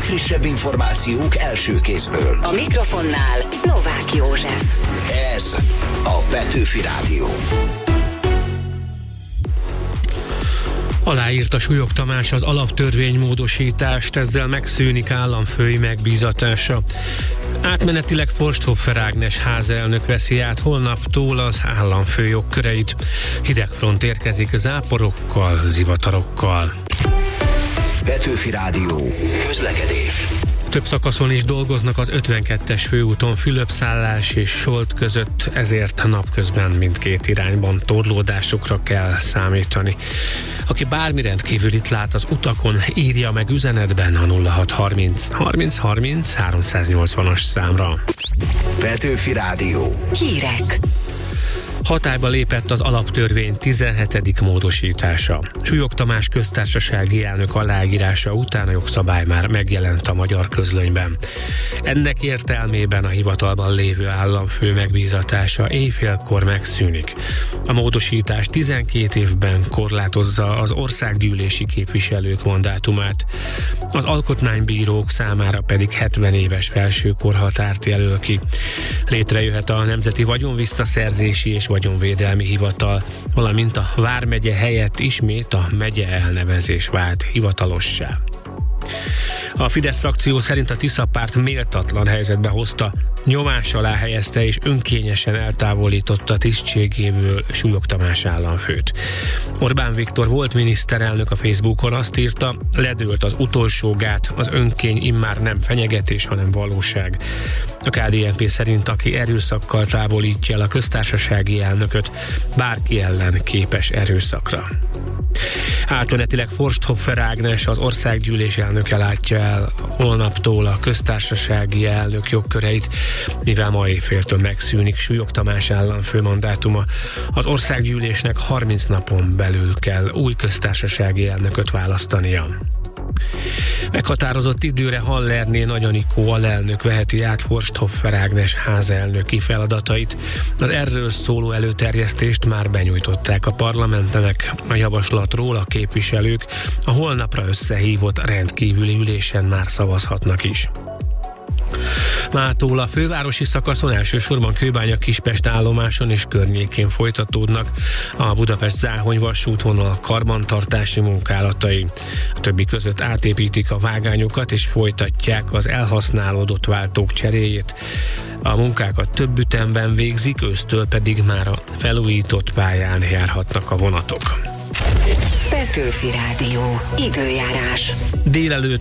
legfrissebb információk első kézből. A mikrofonnál Novák József. Ez a Petőfi Rádió. Aláírta Súlyog Tamás az alaptörvénymódosítást, ezzel megszűnik államfői megbízatása. Átmenetileg Forsthoffer Ágnes házelnök veszi át holnaptól az államfő jogköreit. Hidegfront érkezik záporokkal, zivatarokkal. Petőfi Rádió. Közlekedés. Több szakaszon is dolgoznak az 52-es főúton Fülöp-Szállás és Solt között, ezért napközben mindkét irányban torlódásokra kell számítani. Aki bármi rendkívülit lát az utakon, írja meg üzenetben a 0630 30 30 380-as számra. Petőfi Rádió. Hírek. Hatályba lépett az alaptörvény 17. módosítása. Súlyog Tamás köztársasági elnök aláírása után a jogszabály már megjelent a Magyar Közlönyben. Ennek értelmében a hivatalban lévő államfő megbízatása éjfélkor megszűnik. A módosítás 12 évben korlátozza az országgyűlési képviselők mandátumát. Az alkotmánybírók számára pedig 70 éves felső korhatárt jelöl ki. Létrejöhet a Nemzeti Vagyonvisszaszerzési és Vagyonvédelmi Hivatal, valamint a vármegye helyett ismét a megye elnevezés vált hivatalossá. A Fidesz frakció szerint a Tisza párt méltatlan helyzetbe hozta, nyomás alá helyezte és önkényesen eltávolította tisztségéből Súlyog Tamás államfőt. Orbán Viktor volt miniszterelnök a Facebookon azt írta, ledőlt az utolsó gát, az önkény immár nem fenyegetés, hanem valóság. A KDNP szerint aki erőszakkal távolítja el a köztársasági elnököt, bárki ellen képes erőszakra. Átmenetileg Forsthoffer Ágnes, az országgyűlés elnöke látja el holnaptól a köztársasági elnök jogköreit, mivel ma éjféltől megszűnik Súlyog Tamás államfő mandátuma. Az országgyűlésnek 30 napon belül kell új köztársasági elnököt választania. Meghatározott időre Hallerné Nagy Anikó alelnök veheti át Forsthoffer Ágnes házelnöki feladatait. Az erről szóló előterjesztést már benyújtották a parlamentnek. A javaslatról a képviselők a holnapra összehívott rendkívüli ülésen már szavazhatnak is. Mától a fővárosi szakaszon elsősorban Kőbánya-Kispest állomáson és környékén folytatódnak a Budapest-Záhony vasútvonal karbantartási munkálatai. A többi között átépítik a vágányokat és folytatják az elhasználódott váltók cseréjét. A munkákat több ütemben végzik, ősztől pedig már a felújított pályán járhatnak a vonatok. Petőfi Rádió. Időjárás. Délelőtt